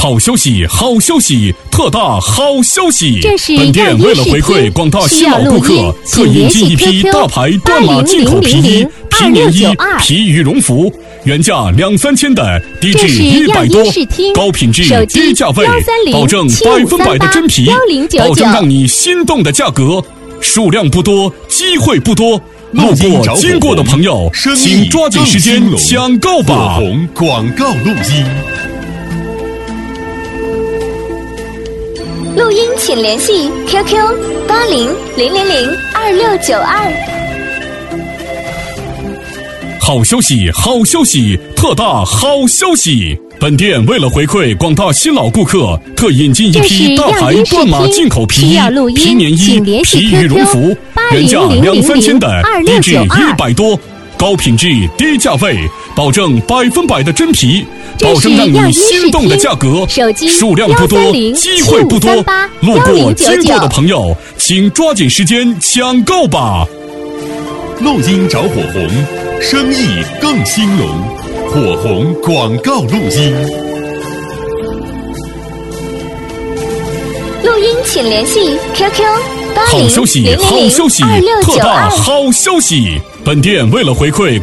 好消息，好消息，特大好消息！ 这是本店为了回馈广大新老顾客，特引进一批大牌断码进口皮衣、皮棉衣、皮羽绒服，原价2、3千的，低至100多，高品质低价位，保证100%的真皮，保证让你心动的价格，数量不多，机会不多。路过经过的朋友，请抓紧时间抢购吧！ 火红广告录音。 录音请联系 QQ8000022692。 好消息，好消息，特大好消息！本店为了回馈广大新老顾客，特引进一批大牌断码进口皮衣、皮棉衣、皮羽绒服，原价2、3千的，低至100多，高品质低价位，保证100%的真皮，保证让你心动的价格，数量不多，机会不多。路过经过的朋友，请抓紧时间抢购吧！ 录音找火红，生意更兴隆。火红广告录音。 录音请联系 QQ 好消息，好消息，特大好消息！本店为了回馈